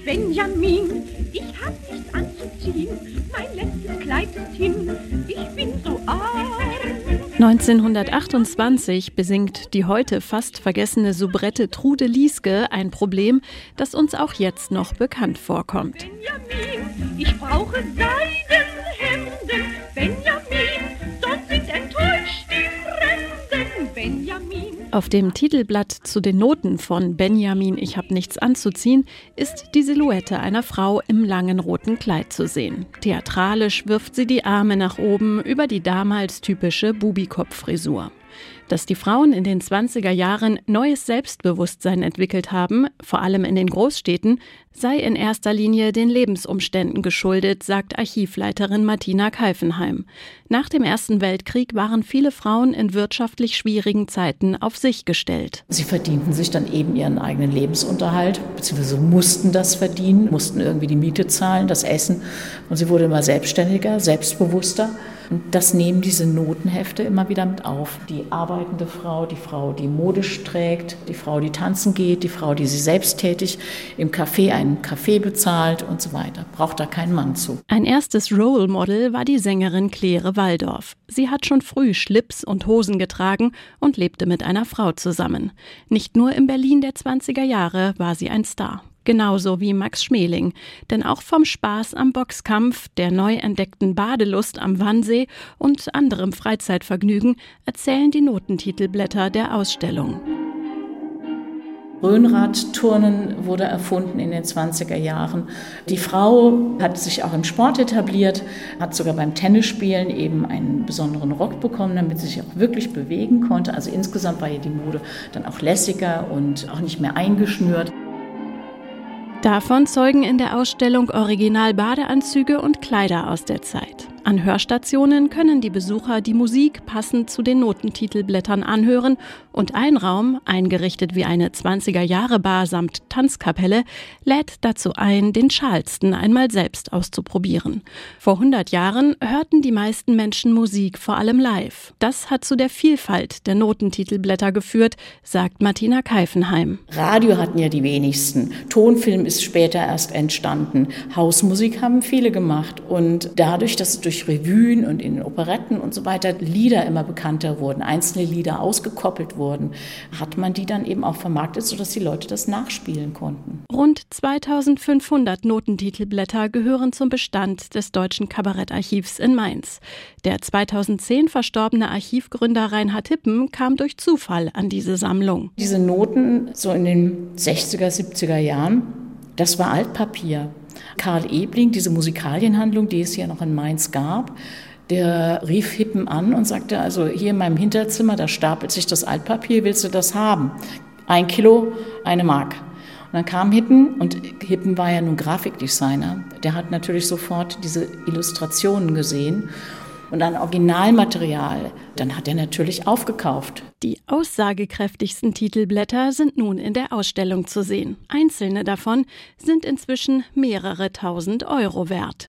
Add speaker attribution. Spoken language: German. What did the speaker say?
Speaker 1: Benjamin, ich hab nichts anzuziehen, mein letztes Kleid ist hin, ich bin so arm.
Speaker 2: 1928 besingt die heute fast vergessene Soubrette Trude Lieske ein Problem, das uns auch jetzt noch bekannt vorkommt.
Speaker 1: Benjamin, ich brauche Seidenhemden, Benjamin, sonst sind enttäuscht die Fremden, Benjamin.
Speaker 2: Auf dem Titelblatt zu den Noten von Benjamin, ich hab nichts anzuziehen, ist die Silhouette einer Frau im langen roten Kleid zu sehen. Theatralisch wirft sie die Arme nach oben über die damals typische Bubikopf-Frisur. Dass die Frauen in den 20er Jahren neues Selbstbewusstsein entwickelt haben, vor allem in den Großstädten, sei in erster Linie den Lebensumständen geschuldet, sagt Archivleiterin Martina Keifenheim. Nach dem Ersten Weltkrieg waren viele Frauen in wirtschaftlich schwierigen Zeiten auf sich gestellt.
Speaker 3: Sie verdienten sich dann eben ihren eigenen Lebensunterhalt, beziehungsweise mussten das verdienen, mussten irgendwie die Miete zahlen, das Essen. Und sie wurde immer selbstständiger, selbstbewusster. Und das nehmen diese Notenhefte immer wieder mit auf. Die arbeitende Frau, die modisch trägt, die Frau, die tanzen geht, die Frau, die sich selbsttätig im Café einen Kaffee bezahlt und so weiter. Braucht da kein Mann zu.
Speaker 2: Ein erstes Role Model war die Sängerin Claire Walldorf. Sie hat schon früh Schlips und Hosen getragen und lebte mit einer Frau zusammen. Nicht nur im Berlin der 20er Jahre war sie ein Star. Genauso wie Max Schmeling. Denn auch vom Spaß am Boxkampf, der neu entdeckten Badelust am Wannsee und anderem Freizeitvergnügen erzählen die Notentitelblätter der Ausstellung.
Speaker 3: Rhönradturnen wurde erfunden in den 20er Jahren. Die Frau hat sich auch im Sport etabliert, hat sogar beim Tennisspielen eben einen besonderen Rock bekommen, damit sie sich auch wirklich bewegen konnte. Also insgesamt war ihr die Mode dann auch lässiger und auch nicht mehr eingeschnürt.
Speaker 2: Davon zeugen in der Ausstellung Original-Badeanzüge und Kleider aus der Zeit. An Hörstationen können die Besucher die Musik passend zu den Notentitelblättern anhören und ein Raum, eingerichtet wie eine 20er-Jahre-Bar samt Tanzkapelle, lädt dazu ein, den Charleston einmal selbst auszuprobieren. Vor 100 Jahren hörten die meisten Menschen Musik vor allem live. Das hat zu der Vielfalt der Notentitelblätter geführt, sagt Martina Keifenheim.
Speaker 3: Radio hatten ja die wenigsten. Tonfilm ist später erst entstanden. Hausmusik haben viele gemacht und dadurch, dass durch Revuen und in Operetten und so weiter Lieder immer bekannter wurden, einzelne Lieder ausgekoppelt wurden, hat man die dann eben auch vermarktet, sodass die Leute das nachspielen konnten.
Speaker 2: Rund 2500 Notentitelblätter gehören zum Bestand des Deutschen Kabarettarchivs in Mainz. Der 2010 verstorbene Archivgründer Reinhard Hippen kam durch Zufall an diese Sammlung.
Speaker 3: Diese Noten so in den 60er, 70er Jahren, das war Altpapier. Karl Ebling, diese Musikalienhandlung, die es hier noch in Mainz gab, der rief Hippen an und sagte, also hier in meinem Hinterzimmer, da stapelt sich das Altpapier, willst du das haben? 1 Kilo, 1 Mark. Und dann kam Hippen und Hippen war ja nun Grafikdesigner. Der hat natürlich sofort diese Illustrationen gesehen und ein Originalmaterial, dann hat er natürlich aufgekauft.
Speaker 2: Die aussagekräftigsten Titelblätter sind nun in der Ausstellung zu sehen. Einzelne davon sind inzwischen mehrere tausend Euro wert.